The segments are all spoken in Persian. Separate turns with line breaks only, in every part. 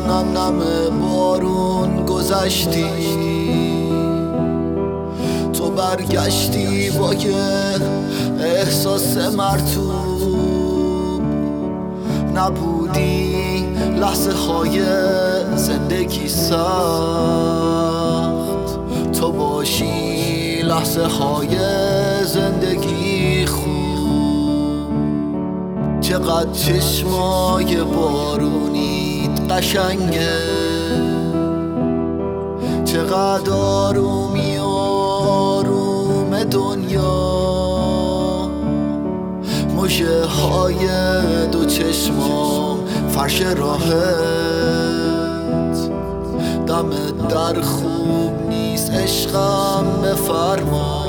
نم نم بارون گذشتی، تو برگشتی با یه احساس مرطوب. نبودی لحظه های زندگی سخت، تو باشی لحظه های زندگی خوب. چقدر چشمای بارونیت قشنگه، چقدر آرومی آروم دنیا. مژه های دو چشمام فرش راهت، دم در خوب نیست عشقم بفرما.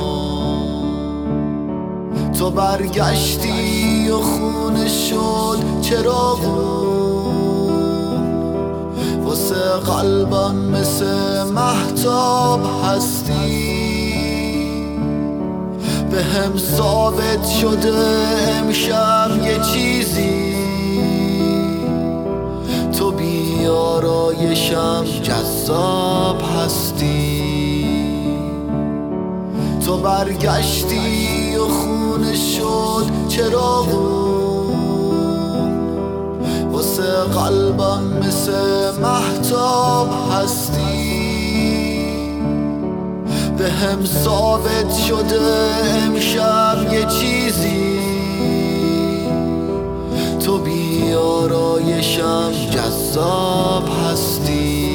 تو برگشتی و خونه شد چراغون، واسه قلبم مثل مهتاب هستی. به هم ثابت شده امشب یه چیزی، تو بیارایشم جذاب هستی. تو برگشتی و خونه شد چراغون، واسه قلبم مثل مهتاب هستی. به هم ثابت شده امشب یه چیزی، تو بیارایشم جذاب هستی.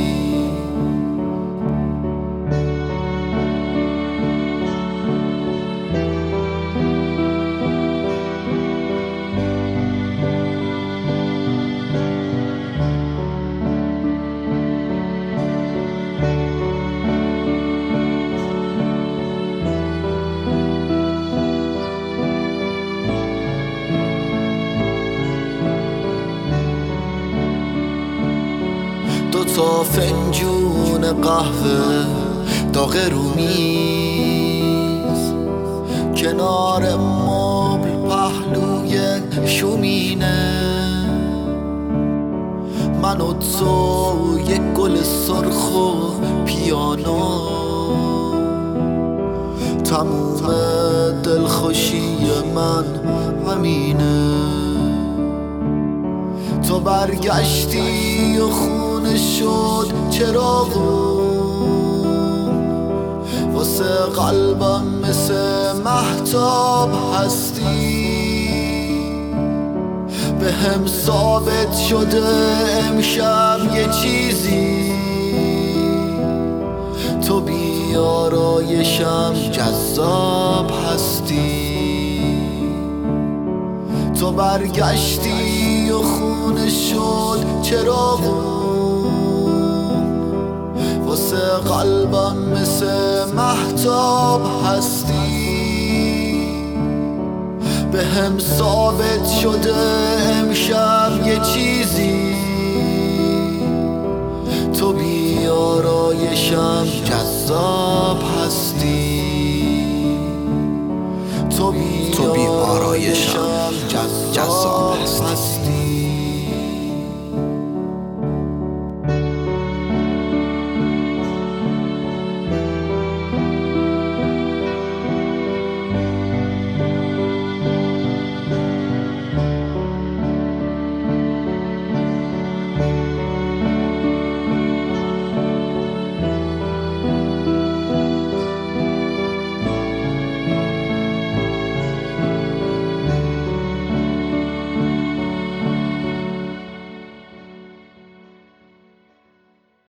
تا فنجون قهوه داغ رو میز، کنار مبل پهلوی شومینه. من و تو یک گل سرخ و پیانو، تموم دلخوشی من همینه. تو برگشتی و خونه شد چراغون، واسه قلبم مثل مهتاب هستی. به هم ثابت شده امشب یه چیزی، تو بیارایشم جذاب هستی. تو برگشتی و خونه شد چراغون، واسه قلبم مثل مهتاب هستی. به هم ثابت شده امشب یه چیزی، تو بیارایشم جذاب هستی. تو بیارایشم